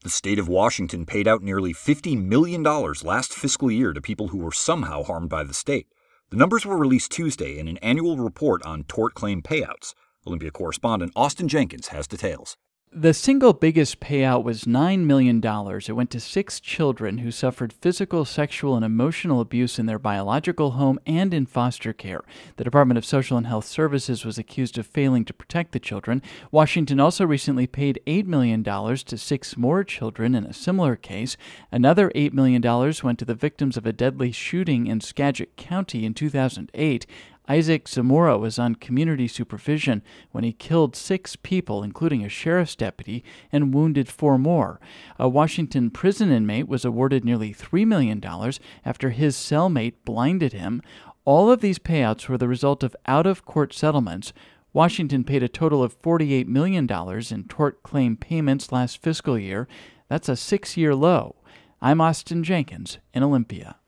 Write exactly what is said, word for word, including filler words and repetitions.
The state of Washington paid out nearly fifty million dollars last fiscal year to people who were somehow harmed by the state. The numbers were released Tuesday in an annual report on tort claim payouts. Olympia correspondent Austin Jenkins has details. The single biggest payout was nine million dollars. It went to six children who suffered physical, sexual, and emotional abuse in their biological home and in foster care. The Department of Social and Health Services was accused of failing to protect the children. Washington also recently paid eight million dollars to six more children in a similar case. Another eight million dollars went to the victims of a deadly shooting in Skagit County in two thousand eight. Isaac Zamora was on community supervision when he killed six people, including a sheriff's deputy, and wounded four more. A Washington prison inmate was awarded nearly three million dollars after his cellmate blinded him. All of these payouts were the result of out-of-court settlements. Washington paid a total of forty-eight million dollars in tort claim payments last fiscal year. That's a six-year low. I'm Austin Jenkins in Olympia.